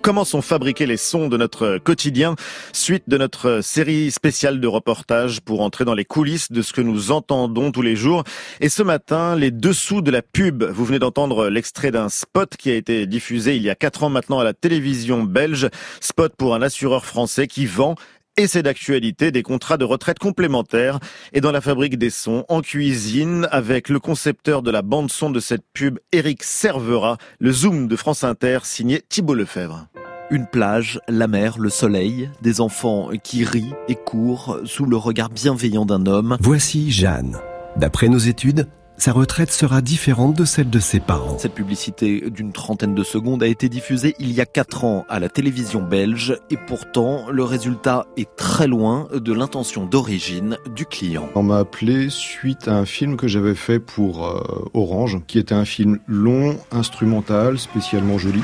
comment sont fabriqués les sons de notre quotidien, suite de notre série spéciale de reportages pour entrer dans les coulisses de ce que nous entendons tous les jours. Et ce matin, les dessous de la pub. Vous venez d'entendre l'extrait d'un spot qui a été diffusé il y a 4 ans maintenant à la télévision belge. Spot pour un assureur français qui vend, et c'est d'actualité, des contrats de retraite complémentaires. Et dans la fabrique des sons, en cuisine, avec le concepteur de la bande-son de cette pub, Éric Servera, le Zoom de France Inter, signé Thibault Lefebvre. Une plage, la mer, le soleil, des enfants qui rient et courent sous le regard bienveillant d'un homme. Voici Jeanne. D'après nos études, sa retraite sera différente de celle de ses parents. Cette publicité d'une 30aine de secondes a été diffusée il y a 4 ans à la télévision belge et pourtant le résultat est très loin de l'intention d'origine du client. On m'a appelé suite à un film que j'avais fait pour Orange, qui était un film long, instrumental, spécialement joli.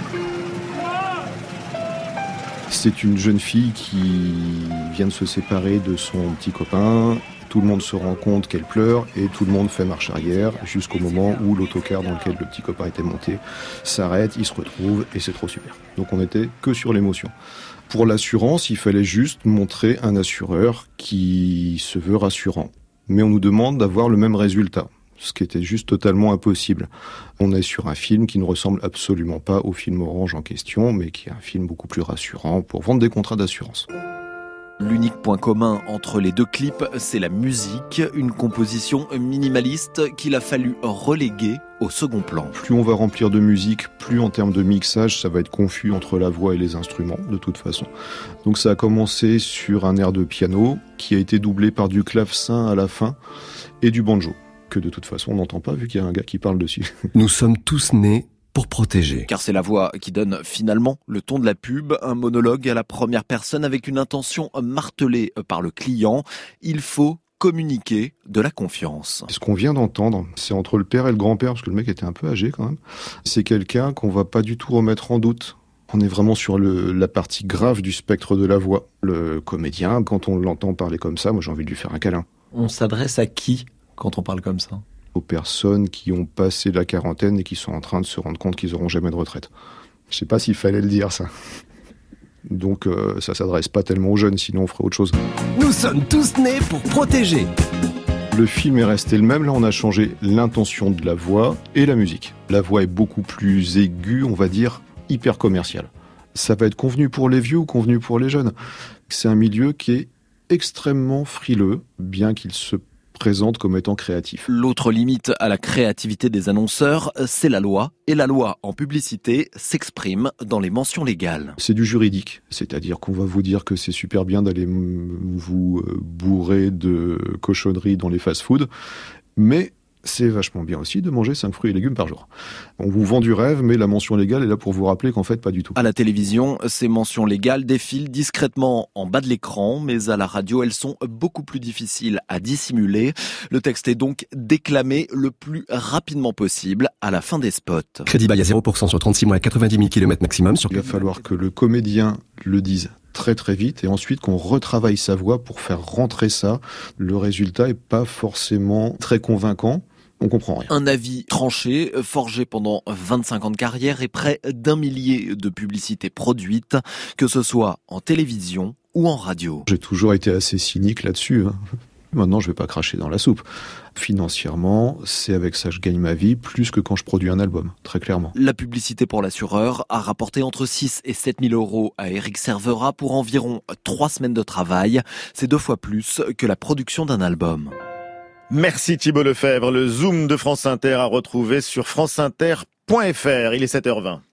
C'est une jeune fille qui vient de se séparer de son petit copain. Tout le monde se rend compte qu'elle pleure et tout le monde fait marche arrière jusqu'au moment où l'autocar dans lequel le petit copain était monté s'arrête, il se retrouve et c'est trop super. Donc on n'était que sur l'émotion. Pour l'assurance, il fallait juste montrer un assureur qui se veut rassurant. Mais on nous demande d'avoir le même résultat, ce qui était juste totalement impossible. On est sur un film qui ne ressemble absolument pas au film Orange en question, mais qui est un film beaucoup plus rassurant pour vendre des contrats d'assurance. L'unique point commun entre les deux clips, c'est la musique, une composition minimaliste qu'il a fallu reléguer au second plan. Plus on va remplir de musique, plus en termes de mixage, ça va être confus entre la voix et les instruments, de toute façon. Donc ça a commencé sur un air de piano, qui a été doublé par du clavecin à la fin, et du banjo, que de toute façon on n'entend pas vu qu'il y a un gars qui parle dessus. Nous sommes tous nés pour protéger. Car c'est la voix qui donne finalement le ton de la pub, un monologue à la première personne avec une intention martelée par le client. Il faut communiquer de la confiance. Ce qu'on vient d'entendre, c'est entre le père et le grand-père, parce que le mec était un peu âgé quand même. C'est quelqu'un qu'on va pas du tout remettre en doute. On est vraiment sur la partie grave du spectre de la voix. Le comédien, quand on l'entend parler comme ça, moi j'ai envie de lui faire un câlin. On s'adresse à qui quand on parle comme ça ? Aux personnes qui ont passé la quarantaine et qui sont en train de se rendre compte qu'ils n'auront jamais de retraite. Je sais pas s'il fallait le dire, ça. Donc ça s'adresse pas tellement aux jeunes, sinon on ferait autre chose. Nous sommes tous nés pour protéger. Le film est resté le même, là on a changé l'intention de la voix et la musique. La voix est beaucoup plus aiguë, on va dire, hyper commerciale. Ça va être convenu pour les vieux ou convenu pour les jeunes. C'est un milieu qui est extrêmement frileux, bien qu'il se présente comme étant créatif. L'autre limite à la créativité des annonceurs, c'est la loi. Et la loi en publicité s'exprime dans les mentions légales. C'est du juridique, c'est-à-dire qu'on va vous dire que c'est super bien d'aller vous bourrer de cochonneries dans les fast-foods, mais c'est vachement bien aussi de manger 5 fruits et légumes par jour. On vous vend du rêve, mais la mention légale est là pour vous rappeler qu'en fait, pas du tout. À la télévision, ces mentions légales défilent discrètement en bas de l'écran, mais à la radio, elles sont beaucoup plus difficiles à dissimuler. Le texte est donc déclamé le plus rapidement possible à la fin des spots. Crédit bail à 0% sur 36 mois à 90 000 km maximum. Il va falloir que le comédien le dise très très vite et ensuite qu'on retravaille sa voix pour faire rentrer ça. Le résultat est pas forcément très convaincant. On comprend rien. Un avis tranché, forgé pendant 25 ans de carrière et près d'1 millier de publicités produites, que ce soit en télévision ou en radio. J'ai toujours été assez cynique là-dessus. Maintenant, je vais pas cracher dans la soupe. Financièrement, c'est avec ça que je gagne ma vie, plus que quand je produis un album, très clairement. La publicité pour l'assureur a rapporté entre 6 et 7 000 euros à Éric Servera pour environ 3 semaines de travail. C'est 2 fois plus que la production d'un album. Merci Thibault Lefebvre. Le Zoom de France Inter à retrouver sur franceinter.fr. Il est 7h20.